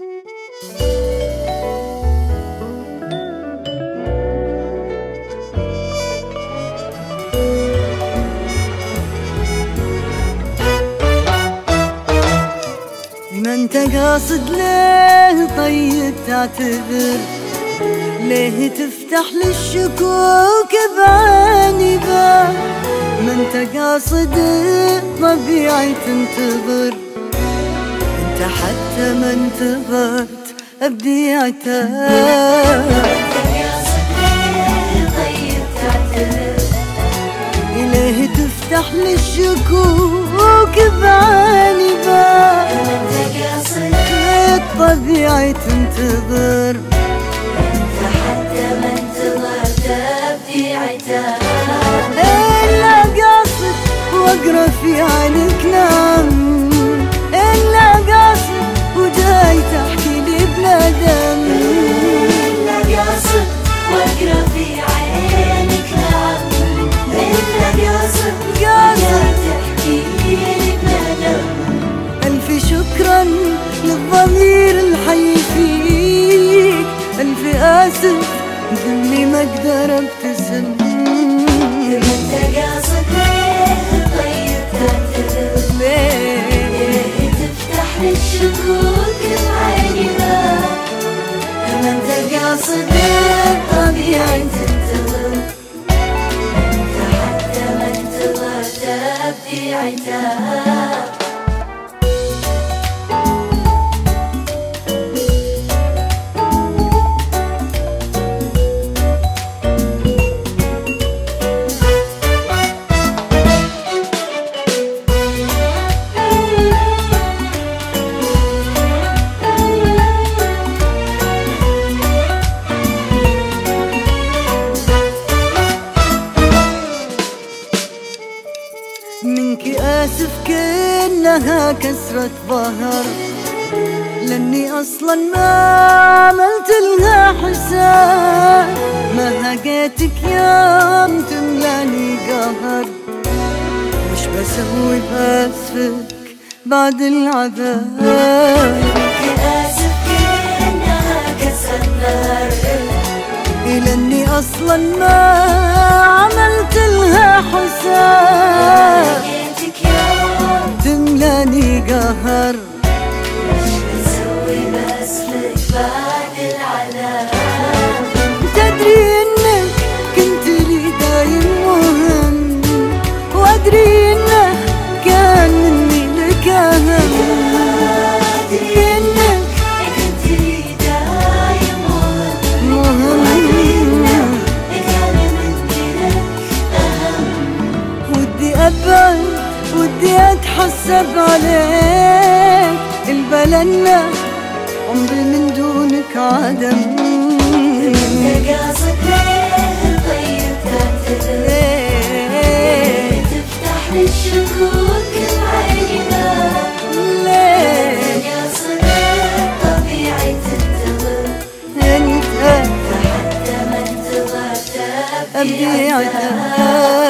ما انت قاصد ليه طيب تعتذر؟ ليه تفتح للشكوك بعيني باب؟ ما انت قاصد طبيعي تنتظر، انت حتى ما انتظرت ابدي عتاب. ليه تفتح للشكوك بعيني باب؟ طبيعي تنتظر، انت حتى ما انتظرت ابدي عتاب. إلا قاصد واقرا في عينك نام، إلا قاصد وجاي تحكي لي بلا دم. إلا قاصد واقرا في عينك نام، إلا قاصد وجاي تحكي لي بلا دم. ألف شكرا للضمير الحي فيك، ألف آسف ذلي ما أقدر أبتسم. انت قاصد ليه طيب تعتذر؟ ليه تفتح للشكوك بعيني باب؟ ما انت قاصد ليه طبيعي تنتظر، انت حتى ما انتظرت ابدي عتاب. منك آسف كأنها كسرة ظهر، لاني اصلا ما عملت لها حساب. ما هقيتك يوم تملاني قهر، وش بسوي باسفك بعد العذاب؟ منك آسف كأنها كسرة ظهر، لاني اصلا ما عملت لها حساب. تملاني قهر، وش بسوي باسفك بعد العذاب؟ تدري انك كنت لي دايم مهم، وادري انه كان مني لك اهم. تدري انك كنت لي دايم مهم، ودي أبعد ودي أتحسب عليك، البلنا عمري من دونك عدم. انت قاصد ليه طيب تعتذر؟ ليه تفتح للشكوك بعيني باب؟ ليه قاصد ليه طبيعي تنتظر، انت حتى ما انتظرت أبدي عتاب.